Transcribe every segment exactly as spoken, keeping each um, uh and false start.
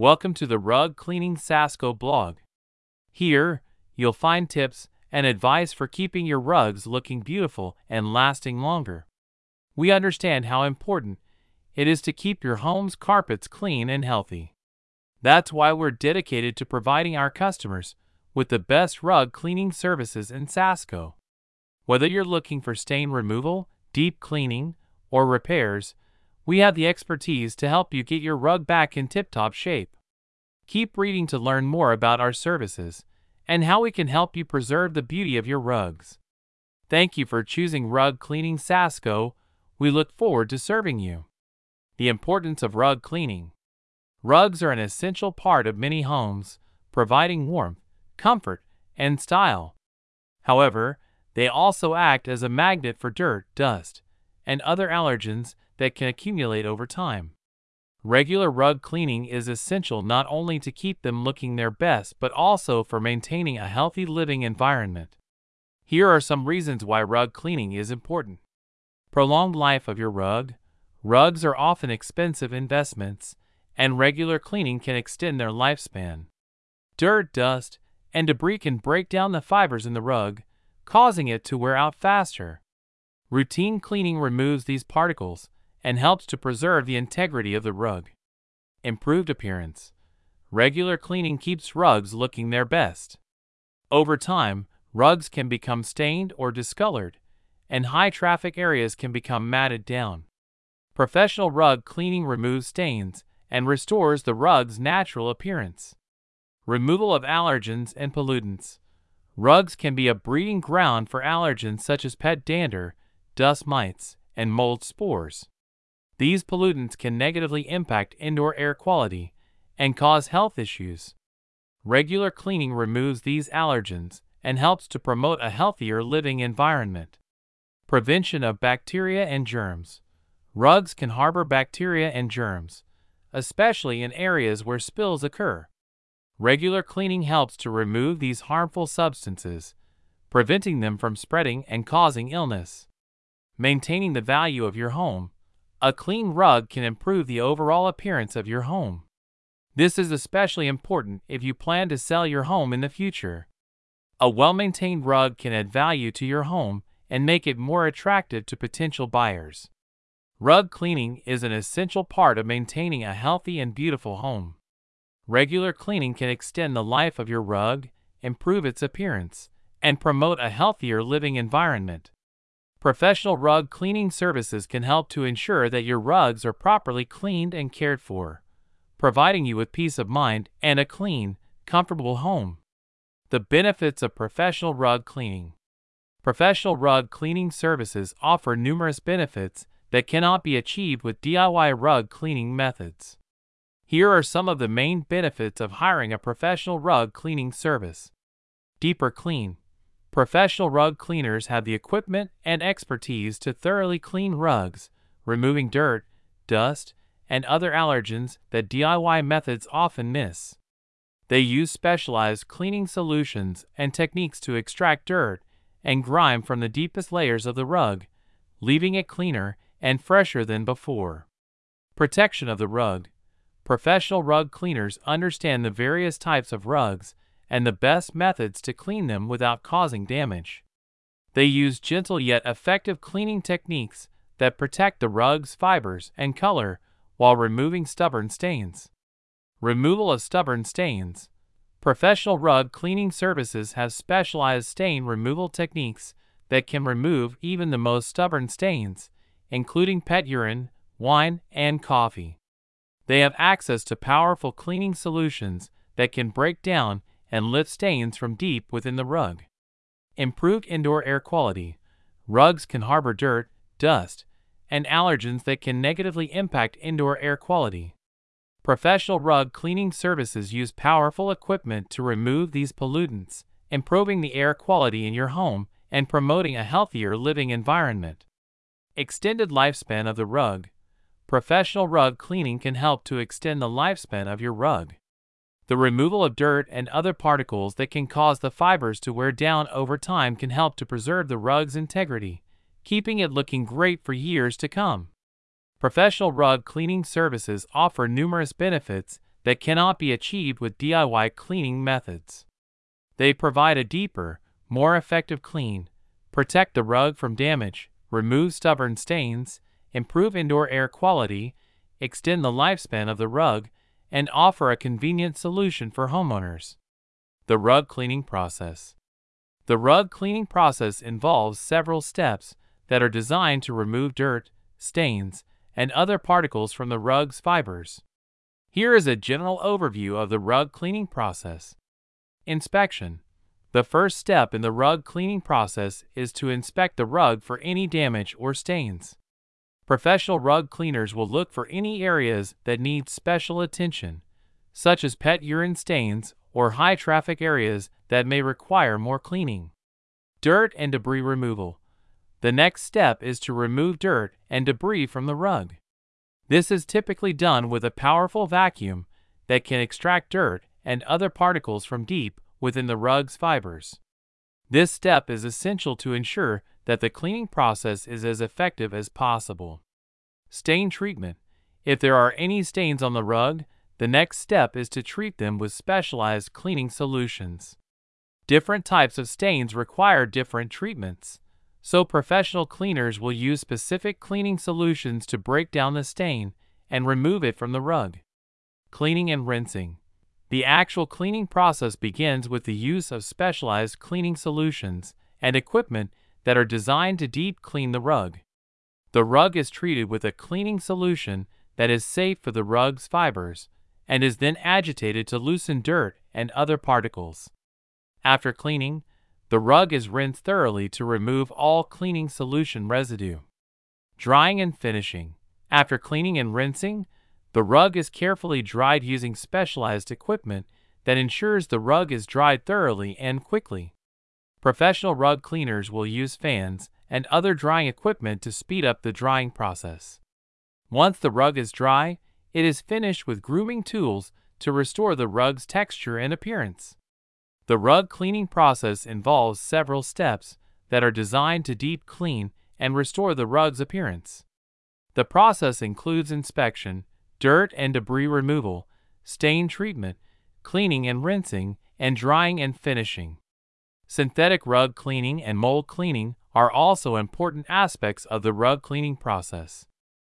Welcome to the Rug Cleaning Sasco blog. Here, you'll find tips and advice for keeping your rugs looking beautiful and lasting longer. We understand how important it is to keep your home's carpets clean and healthy. That's why we're dedicated to providing our customers with the best rug cleaning services in Sasco. Whether you're looking for stain removal, deep cleaning, or repairs, we have the expertise to help you get your rug back in tip-top shape. Keep reading to learn more about our services and how we can help you preserve the beauty of your rugs. Thank you for choosing Rug Cleaning Sasco. We look forward to serving you. The importance of rug cleaning. Rugs are an essential part of many homes, providing warmth, comfort, and style. However, they also act as a magnet for dirt, dust, and other allergens that can accumulate over time. Regular rug cleaning is essential not only to keep them looking their best but also for maintaining a healthy living environment. Here are some reasons why rug cleaning is important. Prolonged life of your rug. Rugs are often expensive investments, and regular cleaning can extend their lifespan. Dirt, dust, and debris can break down the fibers in the rug, causing it to wear out faster. Routine cleaning removes these particles and helps to preserve the integrity of the rug. Improved appearance. Regular cleaning keeps rugs looking their best. Over time, rugs can become stained or discolored, and high-traffic areas can become matted down. Professional rug cleaning removes stains and restores the rug's natural appearance. Removal of allergens and pollutants. Rugs can be a breeding ground for allergens such as pet dander, dust mites, and mold spores. These pollutants can negatively impact indoor air quality and cause health issues. Regular cleaning removes these allergens and helps to promote a healthier living environment. Prevention of bacteria and germs. Rugs can harbor bacteria and germs, especially in areas where spills occur. Regular cleaning helps to remove these harmful substances, preventing them from spreading and causing illness. Maintaining the value of your home. A clean rug can improve the overall appearance of your home. This is especially important if you plan to sell your home in the future. A well-maintained rug can add value to your home and make it more attractive to potential buyers. Rug cleaning is an essential part of maintaining a healthy and beautiful home. Regular cleaning can extend the life of your rug, improve its appearance, and promote a healthier living environment. Professional rug cleaning services can help to ensure that your rugs are properly cleaned and cared for, providing you with peace of mind and a clean, comfortable home. The benefits of professional rug cleaning. Professional rug cleaning services offer numerous benefits that cannot be achieved with D I Y rug cleaning methods. Here are some of the main benefits of hiring a professional rug cleaning service. Deeper clean. Professional rug cleaners have the equipment and expertise to thoroughly clean rugs, removing dirt, dust, and other allergens that D I Y methods often miss. They use specialized cleaning solutions and techniques to extract dirt and grime from the deepest layers of the rug, leaving it cleaner and fresher than before. Protection of the rug. Professional rug cleaners understand the various types of rugs and the best methods to clean them without causing damage. They use gentle yet effective cleaning techniques that protect the rug's fibers and color while removing stubborn stains. Removal of stubborn stains. Professional rug cleaning services have specialized stain removal techniques that can remove even the most stubborn stains, including pet urine, wine, and coffee. They have access to powerful cleaning solutions that can break down and lift stains from deep within the rug. Improved indoor air quality. Rugs can harbor dirt, dust, and allergens that can negatively impact indoor air quality. Professional rug cleaning services use powerful equipment to remove these pollutants, improving the air quality in your home and promoting a healthier living environment. Extended lifespan of the rug. Professional rug cleaning can help to extend the lifespan of your rug. The removal of dirt and other particles that can cause the fibers to wear down over time can help to preserve the rug's integrity, keeping it looking great for years to come. Professional rug cleaning services offer numerous benefits that cannot be achieved with D I Y cleaning methods. They provide a deeper, more effective clean, protect the rug from damage, remove stubborn stains, improve indoor air quality, extend the lifespan of the rug, and offer a convenient solution for homeowners. The rug cleaning process. The rug cleaning process involves several steps that are designed to remove dirt, stains, and other particles from the rug's fibers. Here is a general overview of the rug cleaning process. Inspection. The first step in the rug cleaning process is to inspect the rug for any damage or stains. Professional rug cleaners will look for any areas that need special attention, such as pet urine stains or high-traffic areas that may require more cleaning. Dirt and debris removal. The next step is to remove dirt and debris from the rug. This is typically done with a powerful vacuum that can extract dirt and other particles from deep within the rug's fibers. This step is essential to ensure that the cleaning process is as effective as possible. Stain treatment. If there are any stains on the rug, the next step is to treat them with specialized cleaning solutions. Different types of stains require different treatments, so professional cleaners will use specific cleaning solutions to break down the stain and remove it from the rug. Cleaning and rinsing. The actual cleaning process begins with the use of specialized cleaning solutions and equipment that are designed to deep clean the rug. The rug is treated with a cleaning solution that is safe for the rug's fibers and is then agitated to loosen dirt and other particles. After cleaning, the rug is rinsed thoroughly to remove all cleaning solution residue. Drying and finishing. After cleaning and rinsing, the rug is carefully dried using specialized equipment that ensures the rug is dried thoroughly and quickly. Professional rug cleaners will use fans and other drying equipment to speed up the drying process. Once the rug is dry, it is finished with grooming tools to restore the rug's texture and appearance. The rug cleaning process involves several steps that are designed to deep clean and restore the rug's appearance. The process includes inspection, dirt and debris removal, stain treatment, cleaning and rinsing, and drying and finishing. Synthetic rug cleaning and mold cleaning are also important aspects of the rug cleaning process.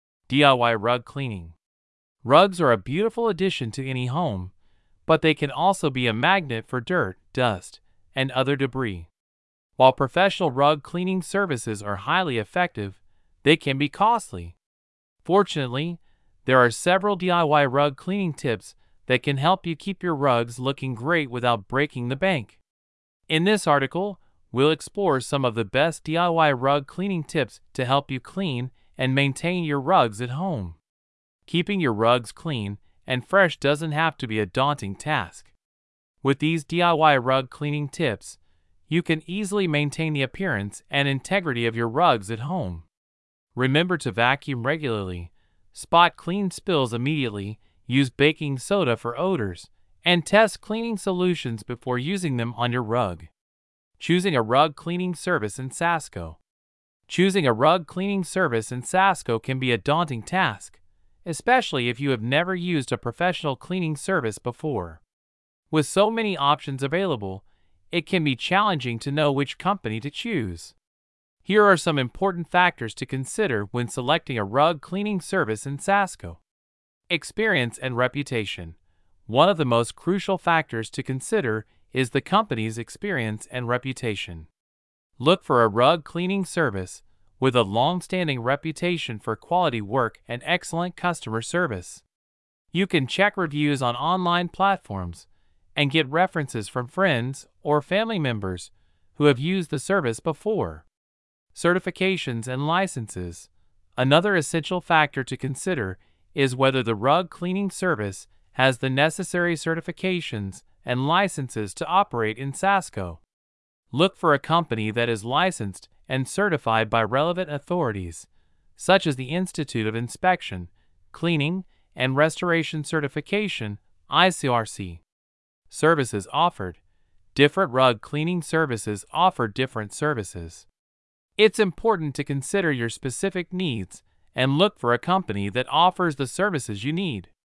D I Y rug cleaning. Rugs are a beautiful addition to any home, but they can also be a magnet for dirt, dust, and other debris. While professional rug cleaning services are highly effective, they can be costly. Fortunately, there are several D I Y rug cleaning tips that can help you keep your rugs looking great without breaking the bank. In this article, we'll explore some of the best D I Y rug cleaning tips to help you clean and maintain your rugs at home. Keeping your rugs clean and fresh doesn't have to be a daunting task. With these D I Y rug cleaning tips, you can easily maintain the appearance and integrity of your rugs at home. Remember to vacuum regularly, spot clean spills immediately, use baking soda for odors, and test cleaning solutions before using them on your rug. Choosing a rug cleaning service in Sasco. Choosing a rug cleaning service in Sasco can be a daunting task, especially if you have never used a professional cleaning service before. With so many options available, it can be challenging to know which company to choose. Here are some important factors to consider when selecting a rug cleaning service in Sasco. Experience and reputation. One of the most crucial factors to consider is the company's experience and reputation. Look for a rug cleaning service with a long-standing reputation for quality work and excellent customer service. You can check reviews on online platforms and get references from friends or family members who have used the service before. Certifications and licenses. Another essential factor to consider is whether the rug cleaning service has the necessary certifications and licenses to operate in Sasco. Look for a company that is licensed and certified by relevant authorities, such as the Institute of Inspection, Cleaning, and Restoration Certification, I C R C. Services offered. Different rug cleaning services offer different services. It's important to consider your specific needs and look for a company that offers the services you need.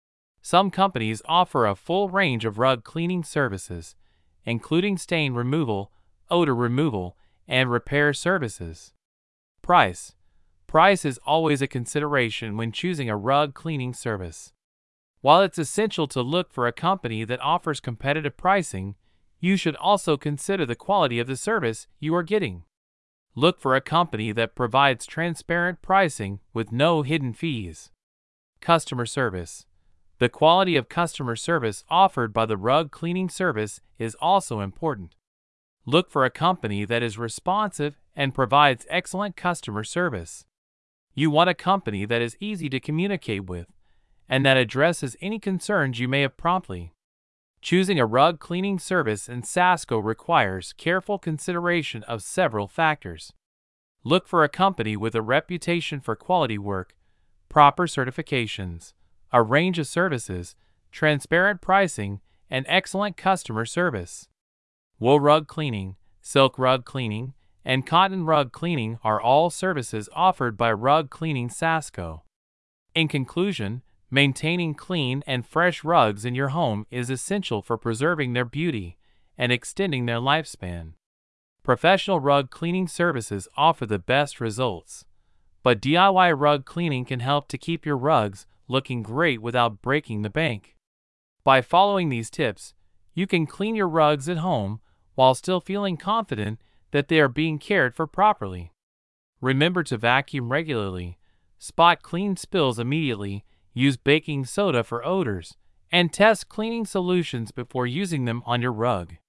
Some companies offer a full range of rug cleaning services, including stain removal, odor removal, and repair services. Price. Price is always a consideration when choosing a rug cleaning service. While it's essential to look for a company that offers competitive pricing, you should also consider the quality of the service you are getting. Look for a company that provides transparent pricing with no hidden fees. Customer service. The quality of customer service offered by the rug cleaning service is also important. Look for a company that is responsive and provides excellent customer service. You want a company that is easy to communicate with and that addresses any concerns you may have promptly. Choosing a rug cleaning service in Sasco requires careful consideration of several factors. Look for a company with a reputation for quality work, proper certifications, a range of services, transparent pricing, and excellent customer service. Wool rug cleaning, silk rug cleaning, and cotton rug cleaning are all services offered by Rug Cleaning Sasco. In conclusion, maintaining clean and fresh rugs in your home is essential for preserving their beauty and extending their lifespan. Professional rug cleaning services offer the best results, but D I Y rug cleaning can help to keep your rugs looking great without breaking the bank. By following these tips, you can clean your rugs at home while still feeling confident that they are being cared for properly. Remember to vacuum regularly, spot clean spills immediately, use baking soda for odors, and test cleaning solutions before using them on your rug.